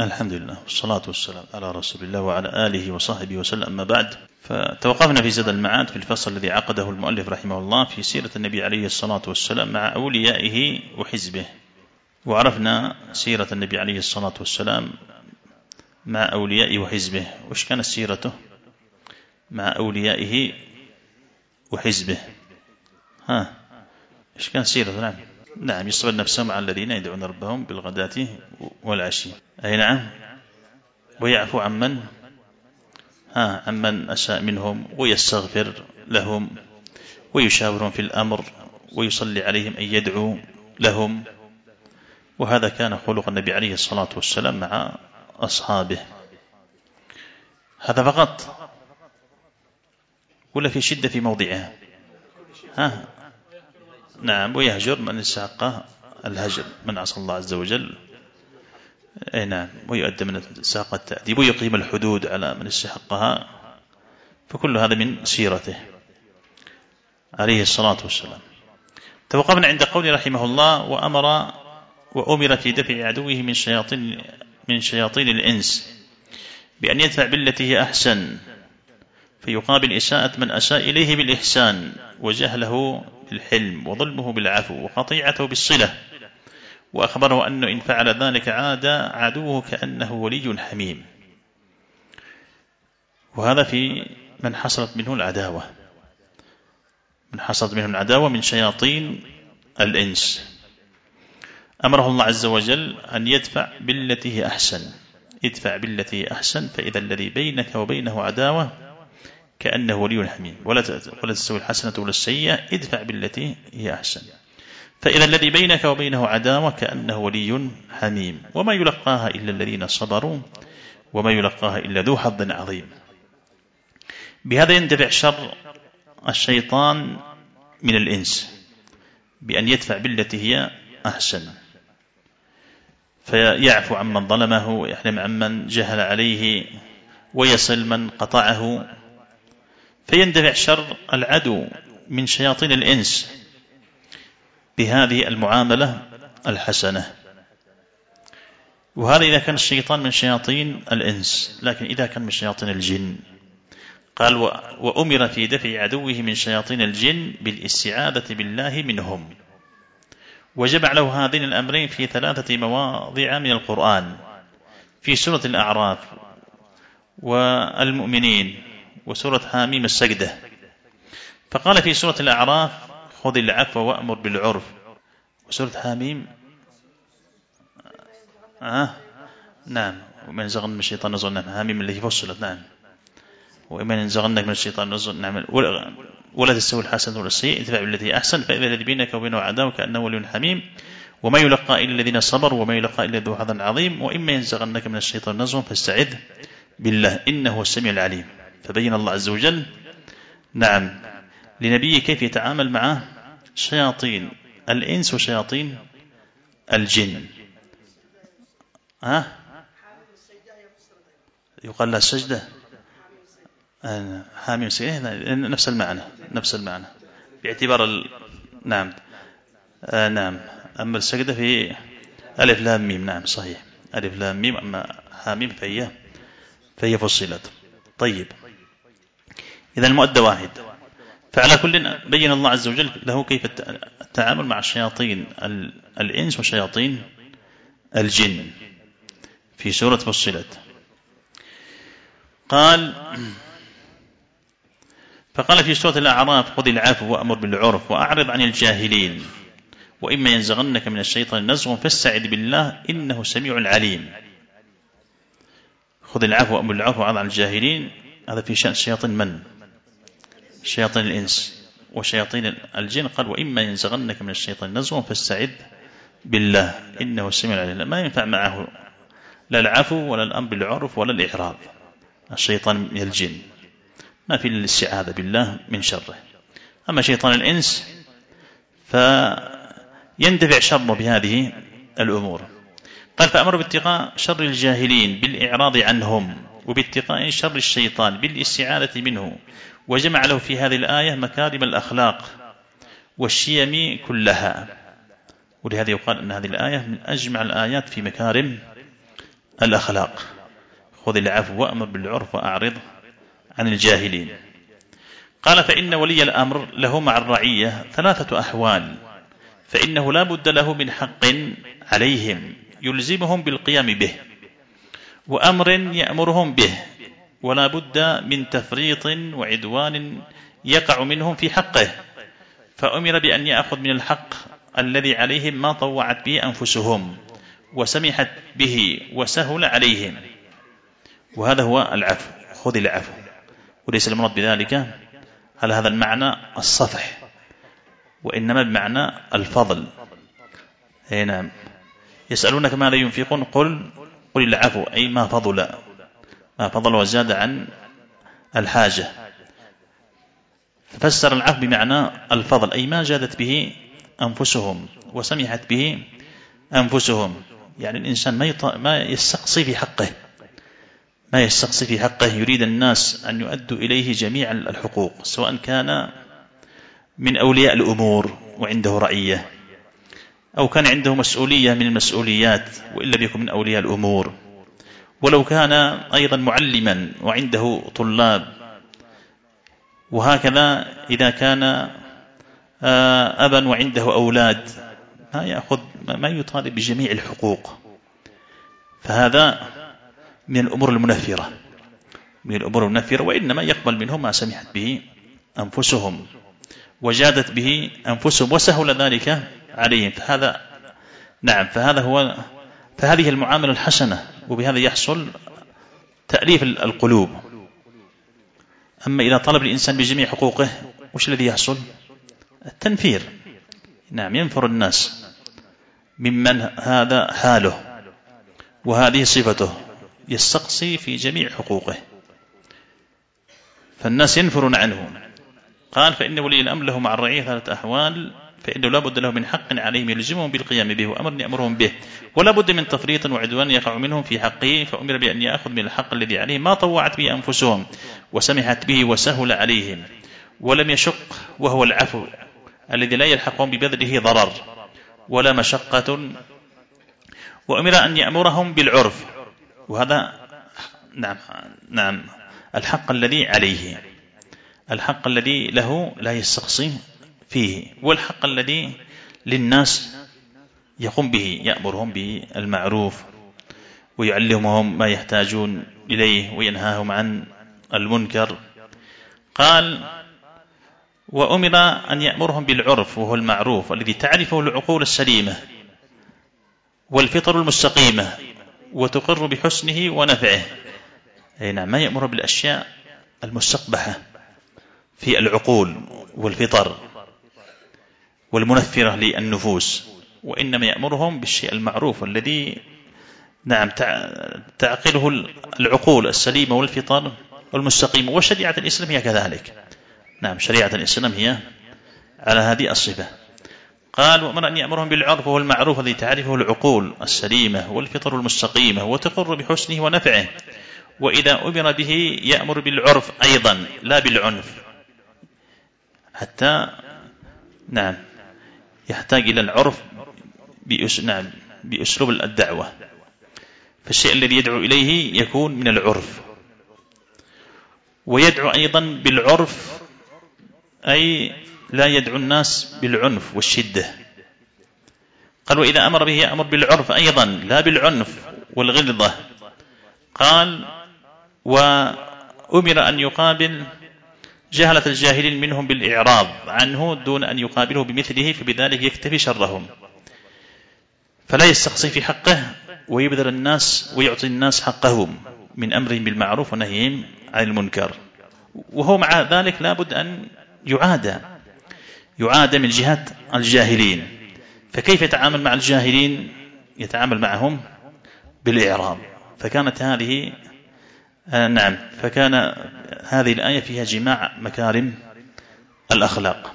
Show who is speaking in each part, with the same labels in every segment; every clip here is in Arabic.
Speaker 1: الحمد لله والصلاة والسلام على رسول الله وعلى آله وصحبه وسلم. أما بعد، فتوقفنا في زاد المعاد في الفصل الذي عقده المؤلف رحمه الله في سيرة النبي عليه الصلاة والسلام مع أوليائه وحزبه، وعرفنا سيرة النبي عليه الصلاة والسلام مع أوليائه وحزبه. وش كانت سيرته مع أوليائه وحزبه؟ إيش كان سيرته؟ نعم، يصبر نفسه مع الذين يدعون ربهم بالغداة والعشي. أي نعم. ويعفو عمن أساء منهم، ويستغفر لهم، ويشاورهم في الأمر، ويصلي عليهم أن يدعو لهم. وهذا كان خلق النبي عليه الصلاة والسلام مع أصحابه. هذا فقط ولا في شدة في موضعها؟ نعم. ويهجر من استحق الهجر، من عصى الله عز وجل. أي نعم. ويؤدى من استحق التأديب، ويقيم الحدود على من استحقها. فكل هذا من سيرته عليه الصلاة والسلام. توقفنا عند قول رحمه الله: وأمر في دفع عدوه من شياطين الإنس بأن يدفع بالتي هي أحسن، فيقابل إساءة من أساء إليه بالإحسان، وجهله بالحلم، وظلمه بالعفو، وقطيعته بالصلة. وأخبره أنه إن فعل ذلك عاد عدوه كأنه ولي حميم. وهذا في من حصلت منه العداوة من شياطين الإنس. أمره الله عز وجل أن يدفع بالتي هي أحسن. ادفع بالتي هي أحسن، فإذا الذي بينك وبينه عداوة كأنه ولي حميم. ولا تستوي الحسنة ولا السيئة، ادفع بالتي هي أحسن، فإذا الذي بينك وبينه عداوة كأنه ولي حميم. وما يلقاها إلا الذين صبروا، وما يلقاها إلا ذو حظ عظيم. بهذا يندفع شر الشيطان من الإنس، بأن يدفع بالتي هي أحسن، فيعفو عمن ظلمه، ويحلم عمن جهل عليه، ويصل من قطعه. فيندفع شر العدو من شياطين الإنس بهذه المعاملة الحسنة. وهذا إذا كان الشيطان من شياطين الإنس. لكن إذا كان من شياطين الجن، قال: وأمر في دفع عدوه من شياطين الجن بالاستعاذة بالله منهم. وجمع له هذين الأمرين في 3 مواضع من القرآن، في سورة الأعراف، والمؤمنين، وسورة حاميم السجدة. فقال في سورة الأعراف: خذ العفو وأمر بالعرف. وسورة حاميم نعم. ومن زغن من الشيطان نزغ. نعم. حاميم اللي فصلت. نعم. ومن زغنك من الشيطان نزغ. نعم. ولا تستوي الحسنة ولا السيئة، ادفع بالتي أحسن، فإذا الذي بينك وبينه عداوة كأنه ولي حميم. وما يلقى إلا الذين صبروا، وما يلقى إلا ذو حظ عظيم. وإما ينزغنك من الشيطان نزغ فاستعذ بالله إنه هو السميع العليم. فبين الله عز وجل نعم لنبيه كيف يتعامل مع شياطين الإنس وشياطين الجن. يقال لها السجدة. حاميم السجدة نفس المعنى باعتبار نعم. نعم. أما السجدة في ألف لام ميم. نعم صحيح، ألف لام ميم. أما حاميم فهي فصلت. طيب، إذا المؤدى واحد. فعلى كل بين الله عز وجل له كيف التعامل مع شياطين الإنس وشياطين الجن في سورة فصلت. فقال في سورة الأعراف: خذ العفو وأمر بالعرف وأعرض عن الجاهلين، وإما ينزغنك من الشيطان نزغ فاستعذ بالله إنه سميع عليم. خذ العفو وأمر بالعرف وأعرض عن الجاهلين. هذا في شأن شياطين الإنس وشياطين الجن. قال: وإما ينزغنك من الشيطان نزغ فاستعذ بالله إنه السميع العليم. ما ينفع معه لا العفو ولا الأمر بالعرف ولا الإعراض. الشيطان من الجن ما في الاستعاذة بالله من شره. أما شيطان الإنس فيندفع شره بهذه الأمور. قال: فأمر باتقاء شر الجاهلين بالإعراض عنهم، وباتقاء شر الشيطان بالاستعاذة منه. وجمع له في هذه الآية مكارم الأخلاق والشيم كلها. ولهذا يقال أن هذه الآية من أجمع الآيات في مكارم الأخلاق. خذ العفو وأمر بالعرف وأعرض عن الجاهلين. قال فإن ولي الأمر له مع الرعية 3 أحوال، فإنه لا بد له من حق عليهم يلزمهم بالقيام به، وأمر يأمرهم به، ولا بد من تفريط وعدوان يقع منهم في حقه، فأمر بأن يأخذ من الحق الذي عليهم ما طوعت به أنفسهم وسمحت به وسهل عليهم، وهذا هو العفو. خذ العفو، وليس المراد بذلك على هذا المعنى الصفح، وإنما بمعنى الفضل. نعم. يسألونك ماذا ينفقون، قل العفو، أي ما فضل وزاد عن الحاجة. ففسر العفو بمعنى الفضل، أي ما جادت به أنفسهم وسمحت به أنفسهم. يعني الإنسان ما يستقصي في حقه، يريد الناس أن يؤدوا إليه جميع الحقوق، سواء كان من أولياء الأمور وعنده رعية، أو كان عنده مسؤولية من المسؤوليات وإن لم يكن من أولياء الأمور، ولو كان أيضا معلما وعنده طلاب، وهكذا إذا كان أبا وعنده أولاد، ما يطالب بجميع الحقوق. فهذا من الأمور المنفرة، وإنما يقبل منهم ما سمحت به أنفسهم وجادت به أنفسهم وسهل ذلك عليهم. فهذه المعاملة الحسنة، وبهذا يحصل تأليف القلوب. أما إذا طلب الإنسان بجميع حقوقه، وش الذي يحصل؟ التنفير. ينفر الناس ممن هذا حاله وهذه صفته، يستقصي في جميع حقوقه، فالناس ينفرون عنه. قال فإن ولي الأمر له مع الرعية 3 أحوال، فإنه لا بد له من حق عليهم يلزمهم بالقيام به، وأمر يأمرهم به، ولا بد من تفريط وعدوان يقع منهم في حقه، فأمر بأن يأخذ من الحق الذي عليه ما طوعت به أنفسهم وسمحت به وسهل عليهم ولم يشق، وهو العفو الذي لا يلحقهم ببذله ضرر ولا مشقة. وأمر أن يأمرهم بالعرف، وهذا الحق الذي عليه، الحق الذي له لا يستقصي فيه، والحق الذي للناس يقوم به، يأمرهم بالمعروف ويعلمهم ما يحتاجون إليه وينهاهم عن المنكر. قال وأمر أن يأمرهم بالعرف، وهو المعروف الذي تعرفه العقول السليمة والفطر المستقيمة وتقر بحسنه ونفعه. ما يأمر بالأشياء المستقبحة في العقول والفطر والمنفرة للنفوس، وإنما يأمرهم بالشيء المعروف الذي تعقله العقول السليمة والفطر المستقيمة. وشريعة الإسلام هي كذلك. شريعة الإسلام هي على هذه الصفة. قال وأمر أن يأمرهم بالعرف، وهو المعروف الذي تعرفه العقول السليمة والفطر المستقيمة وتقر بحسنه ونفعه. وإذا أمر به يأمر بالعرف أيضا لا بالعنف، حتى يحتاج إلى العرف بأسلوب الدعوة، فالشيء الذي يدعو إليه يكون من العرف. ويدعو أيضا بالعرف، أي لا يدعو الناس بالعنف والشدة. قال وإذا أمر به يأمر بالعرف أيضا لا بالعنف والغلظة. قال وأمر أن يقابل جهلة الجاهلين منهم بالإعراض عنه دون أن يقابله بمثله، فبذلك يكتفي شرهم، فلا يستقصي في حقه ويبذل الناس ويعطي الناس حقهم من أمرهم بالمعروف ونهيهم عن المنكر. وهو مع ذلك لا بد أن يعاد من جهة الجاهلين. فكيف يتعامل مع الجاهلين؟ يتعامل معهم بالإعراض. فكانت هذه الآية فيها جماع مكارم الأخلاق.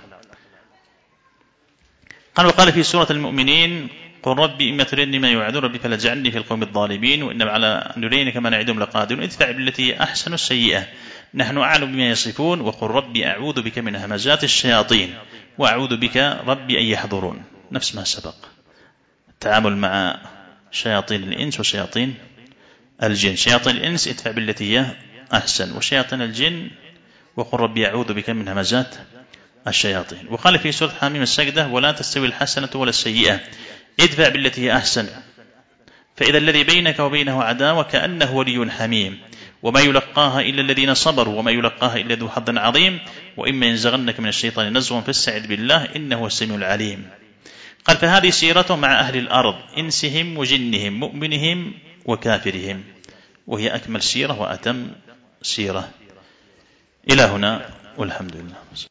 Speaker 1: وقال في سورة المؤمنين قل ربي إما تريني ما يوعدون ربي فلا تجعلني في القوم الظالمين، وإنما على أن نرينك ما نعدهم لقادرون، ادفع بالتي أحسن السيئة نحن أعلم بما يصفون، وقل ربي أعوذ بك من همزات الشياطين وأعوذ بك ربي أن يحضرون. نفس ما سبق، التعامل مع شياطين الإنس وشياطين الجن. شياطين الإنس ادفع بالتي هي أحسن، وشياطين الجن وقل ربي أعوذ بك من همزات الشياطين. وقال في سورة حميم السجدة ولا تستوي الحسنة ولا السيئة ادفع بالتي هي أحسن فإذا الذي بينك وبينه عداوة كأنه ولي حميم وما يلقاها إلا الذين صبروا وما يلقاها إلا ذو حظ عظيم وإما ينزغنك من الشيطان نزغ فاستعذ بالله إنه هو السميع العليم. قال فهذه سيرته مع أهل الأرض إنسهم وجنهم مؤمنهم وكافرهم، وهي أكمل سيرة وأتم سيرة. إلى هنا والحمد لله.